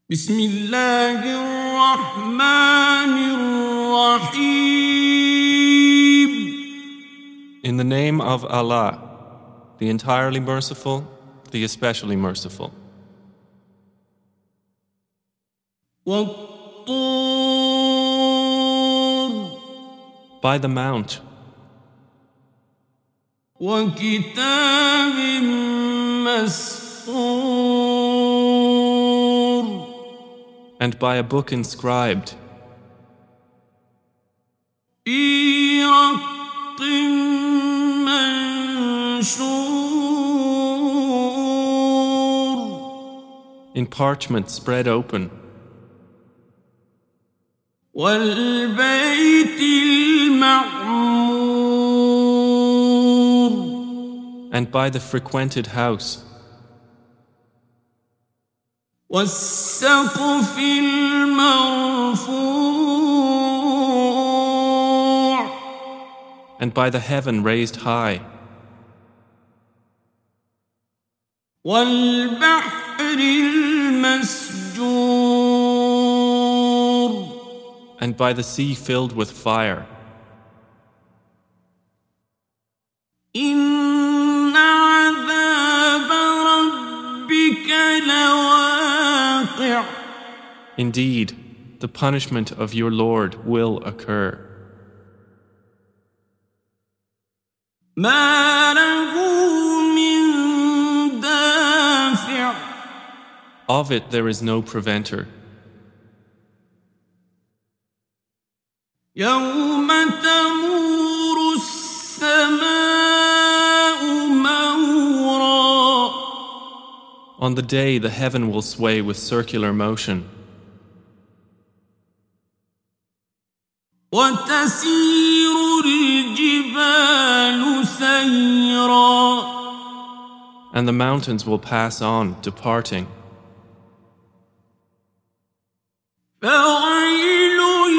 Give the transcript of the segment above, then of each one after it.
بسم الله الرحمن الرحيم. In the name of Allah, the entirely merciful, the especially merciful. والطور By the Mount, وكتاب مسطور and by a book inscribed, في رق منشور in parchment spread open, والبيت المعمور and by the frequented house, والسقف المرفوع and by the heaven raised high, والبحر المسجور and by the sea filled with fire. إن عذاب ربك لواقع Indeed, the punishment of your Lord will occur. ما له من دافع Of it there is no preventer. يوم تمور السماء مورا On the day the heaven will sway with circular motion, وتسير الجبال سيرا and the mountains will pass on, departing. فويل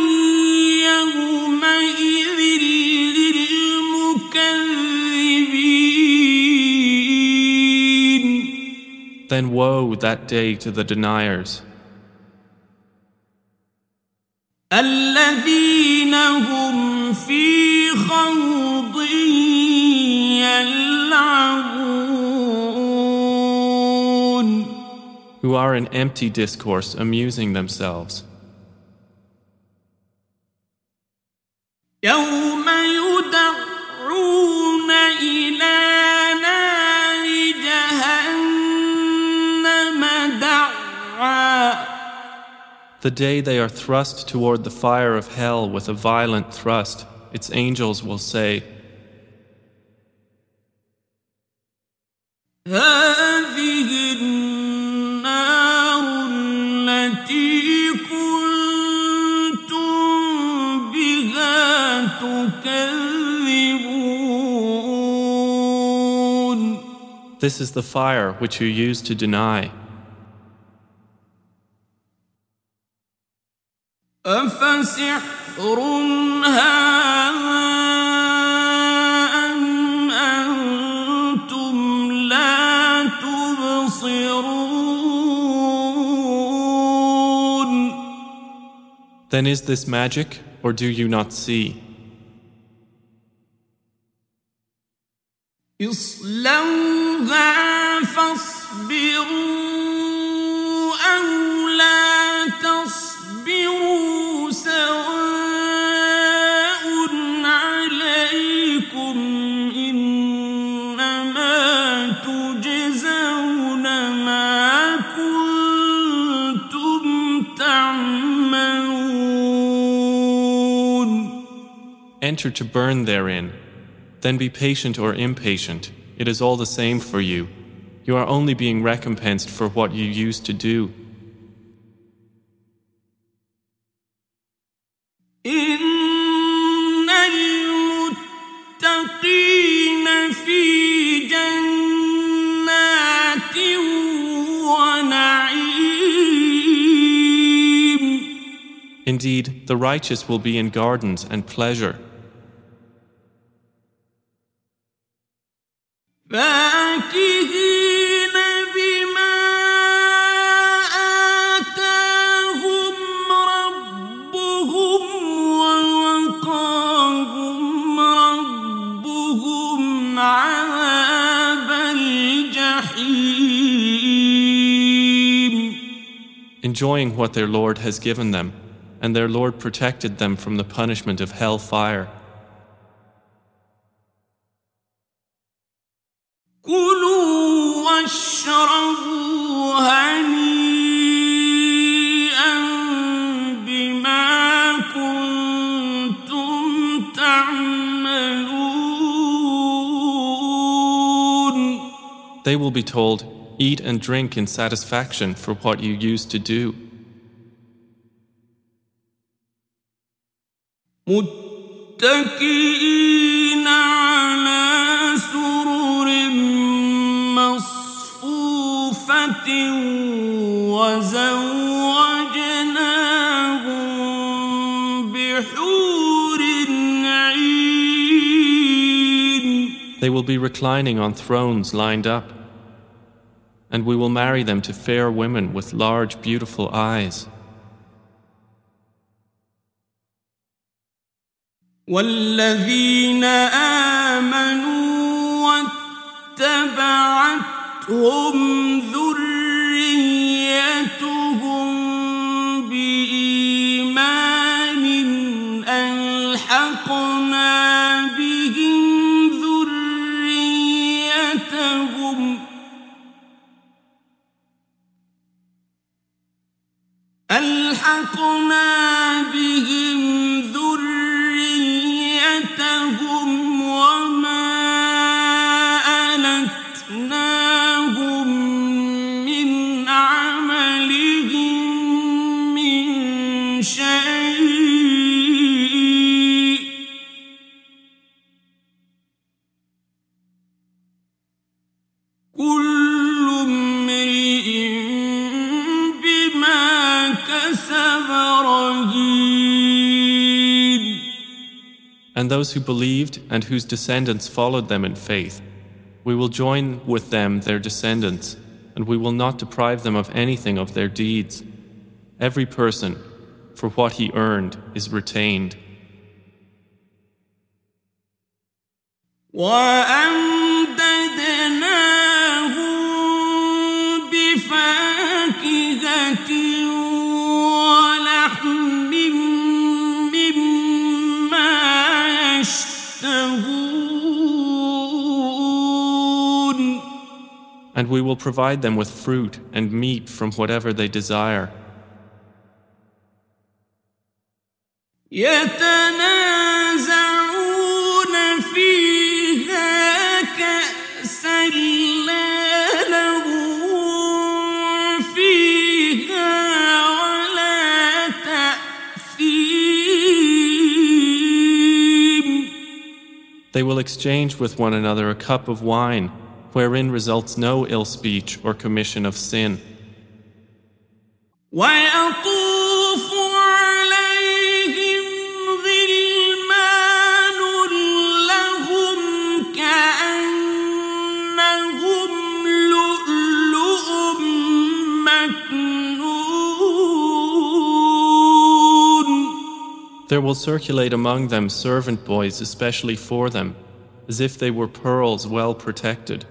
يومئذ للمكذبين Then woe that day to the deniers, الذين هم في خوض يلعبون who are in empty discourse amusing themselves. يوم يدعون إلى نار جهنم دعا The day they are thrust toward the fire of hell with a violent thrust, its angels will say, هذه النار التي كنتم بها تكذبون This is the fire which you used to deny. أفسحر هذا أم أنتم لا تبصرون Then is this magic, or do you not see? اصلوها فاصبروا أو لا تصبروا سواء عليكم إنما تجزون ما كنتم تعملون Enter to burn therein. Then be patient or impatient. It is all the same for you. You are only being recompensed for what you used to do. إن المتقين في جنات ونعيم Indeed, the righteous will be in gardens and pleasure, فاكهين بما آتاهم enjoying what their Lord has given them, and their Lord protected them from the punishment of hell fire. كلوا واشربوا هنيئا بما كنتم تعملون. They will be told, eat and drink in satisfaction for what you used to do. متكئين على سرر مصفوفة وزوجناهم بحور عين. They will be reclining on thrones lined up, and we will marry them to fair women with large, beautiful eyes. والذين آمنوا واتبعتهم ذريتهم بإيمان ألحقنا بهم ذريتهم وما ألتناهم من عملهم من شيء كل امرئ بما كسب رهين. And those who believed and whose descendants followed them in faith, we will join with them their descendants, and we will not deprive them of anything of their deeds. Every person, for what he earned, is retained. وأمددناهم بفاكهة ولحم مما يشتهون. And we will provide them with fruit and meat from whatever they desire. يتنازعون فيها كأسا لا لغو فيها ولا تأثيم. They will exchange with one another a cup of wine, wherein results no ill speech or commission of sin. ويطوف عليهم غلمان لهم كأنهم لؤلؤ مكنون. There will circulate among them servant boys especially for them, as if they were pearls well protected.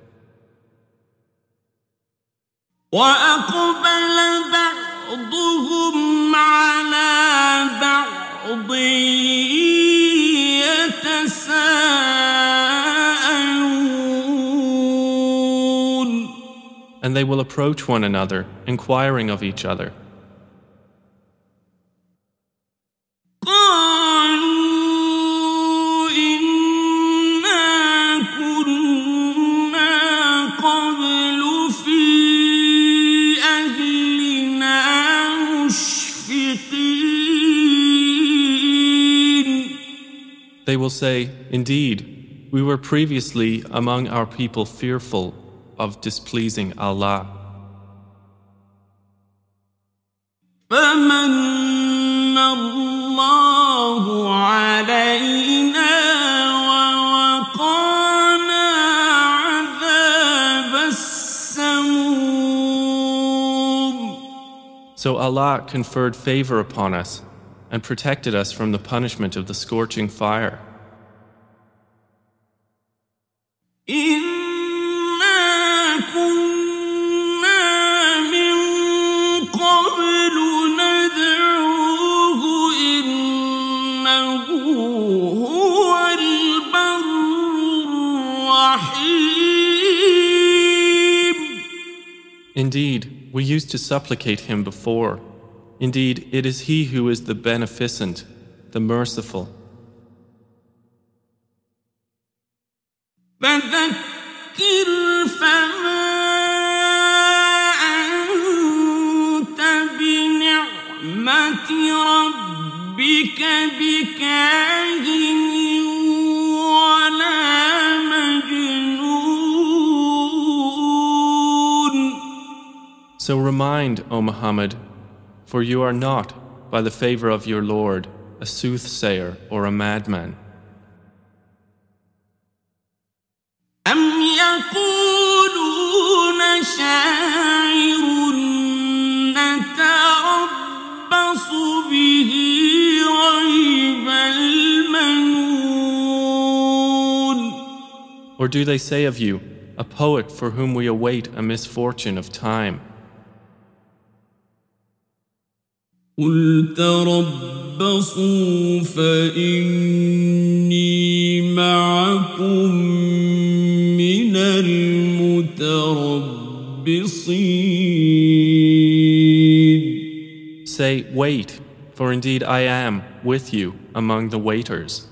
وأقبل بعضهم على بعض يتساءلون. And they will approach one another, inquiring of each other. قالوا إنا كنا قبل في أهلنا مشفقين. They will say, Indeed, we were previously among our people fearful of displeasing Allah. فمن الله علينا ووقانا عذاب السموم. So Allah conferred favor upon us and protected us from the punishment of the scorching fire. إنا كنا من قبل Indeed, we used to supplicate him before. Indeed, it is he who is the beneficent, the merciful. فذكر فما أنت بنعمة ربك بكاهن ولا مجنون. So remind, O Muhammad, for you are not, by the favor of your Lord, a soothsayer or a madman. أم يقولون شاعر نتربص به ريب المنون. Or do they say of you, a poet for whom we await a misfortune of time? قل تربصوا فإني معكم من المتربصين. Say, wait, for indeed I am with you among the waiters.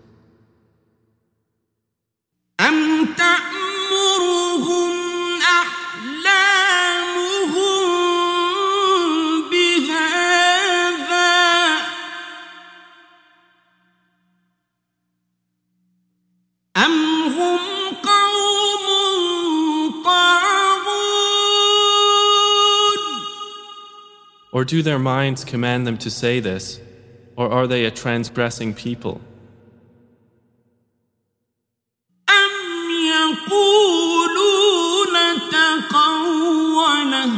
أم تأمرهم أحلامهم بهذا أم هم قوم طاغون. Or do their minds command them to say this, or are they a transgressing people? يقولون تقوله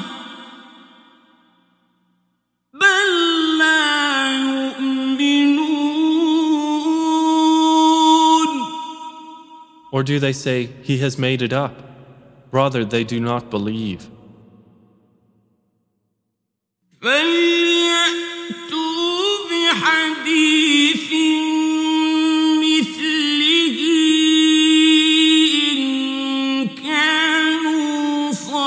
بل لا يؤمنون. Or do they say, he has made it up? Rather, they do not believe. فليأتوا بحديث مثله إن كانوا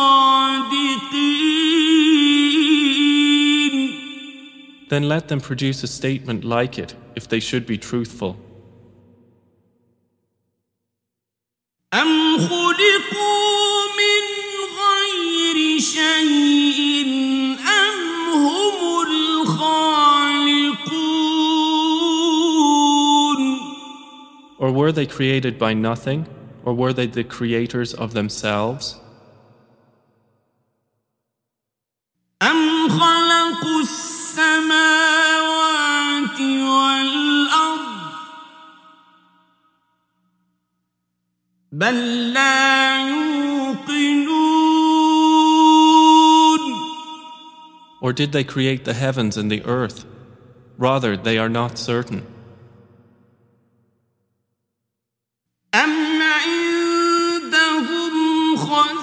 صادقين. Then let them produce a statement like it, if they should be truthful. أم خلقوا من غير شيء أم هم الخالقون. Or were they created by nothing, or were they the creators of themselves? أم خلقوا السماوات والأرض بل لا يوقنون. Or did they create the heavens and the earth? Rather, they are not certain. أم عندهم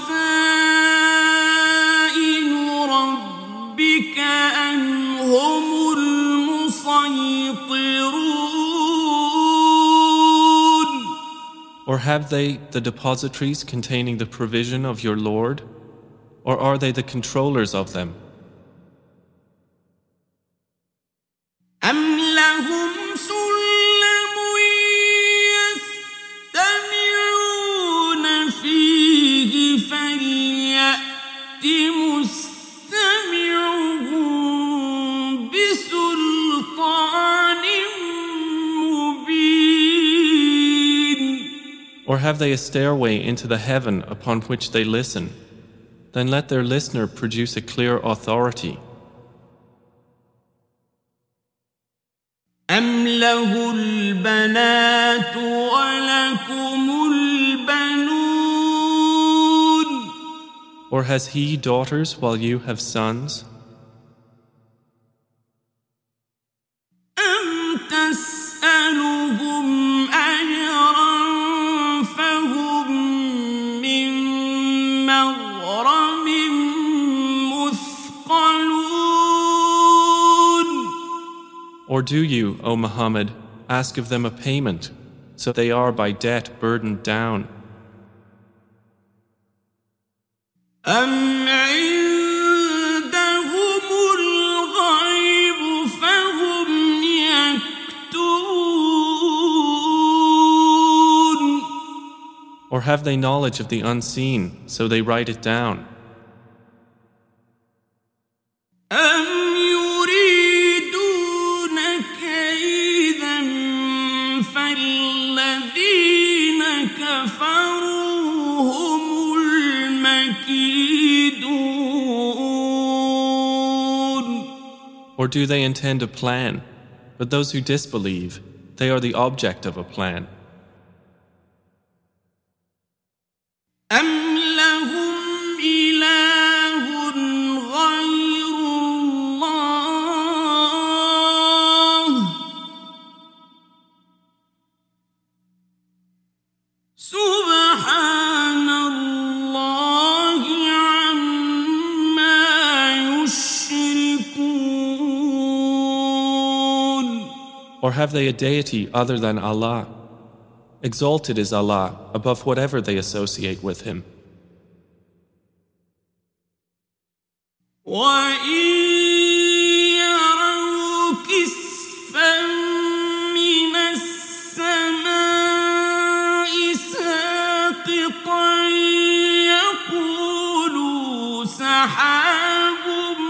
خزائن ربك أم هم المسيطرون. Or have they the depositories containing the provision of your Lord? Or are they the controllers of them? أم لهم سلم يستمعون فيه فليأت مستمعهم بسلطان مبين. Or have they a stairway into the heaven upon which they listen? Then let their listener produce a clear authority. أم له البنات ولكم البنون. Or has he daughters while you have sons? أم تسألهم أجرا فهم من مغرم مثقلون. Or do you, O Muhammad, ask of them a payment, so they are by debt burdened down? أم have they knowledge of the unseen, so they write it down? أم يريدون كيدا فالذين كفروا هم المكيدون. Or do they intend a plan? But those who disbelieve, they are the object of a plan. أم لهم إله غير الله سبحان الله عما يشركون. Or have they a deity other than Allah? Exalted is Allah above whatever they associate with Him. وَإِن يَرَوْا كِسْفًا مِّنَ السَّمَاءِ سَاقِطًا يَقُولُوا سَحَابٌ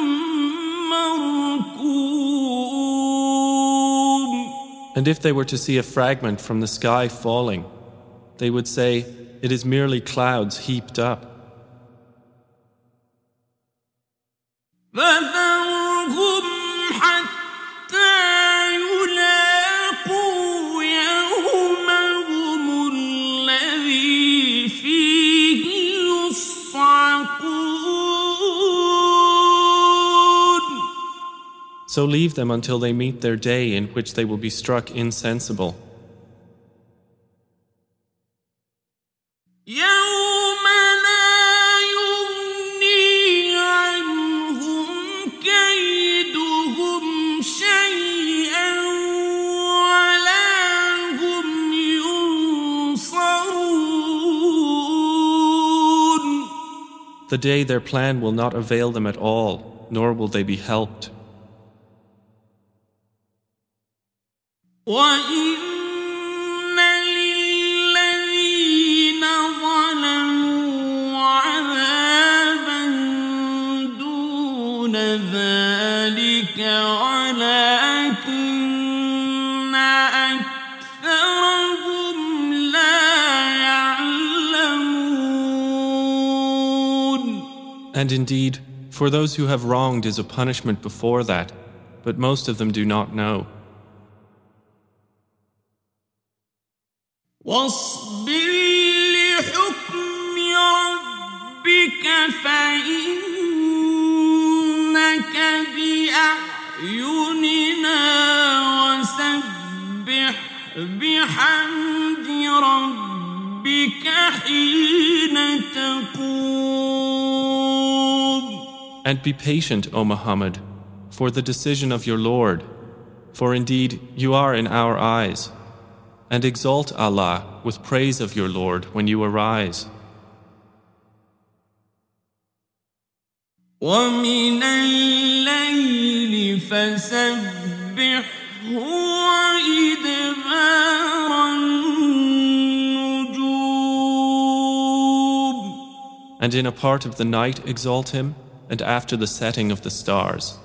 مَّرْكُومٌ. And if they were to see a fragment from the sky falling, they would say, it is merely clouds heaped up. فَذَرْهُمْ حَتَّى يُلَاقُوا يَوْمَهُمُ الَّذِي فِيهِ يُصْعَقُونَ. So leave them until they meet their day in which they will be struck insensible. يَوْمَ لَا يُغْنِي عَنْهُمْ كَيْدُهُمْ شَيْئًا وَلَا هُمْ يُنصَرُونَ. The day their plan will not avail them at all, nor will they be helped. وَإِنَّ لِلَّذِينَ ظَلَمُوا عَذَابًا دُونَ ذَلِكَ وَلَكِنَّ أَكْثَرَهُمْ لَا يَعْلَمُونَ. And indeed, for those who have wronged is a punishment before that, but most of them do not know. واصبر لحكم ربك فإنك بأعيننا وسبح بحمد ربك حين تقوم. And be patient, O Muhammad, for the decision of your Lord, for indeed you are in our eyes. And exalt Allah with praise of your Lord when you arise. وَمِنَ اللَّيْلِ فَسَبِّحْهُ وَإِدْبَارَ النُّجُومِ. And in a part of the night exalt Him, and after the setting of the stars.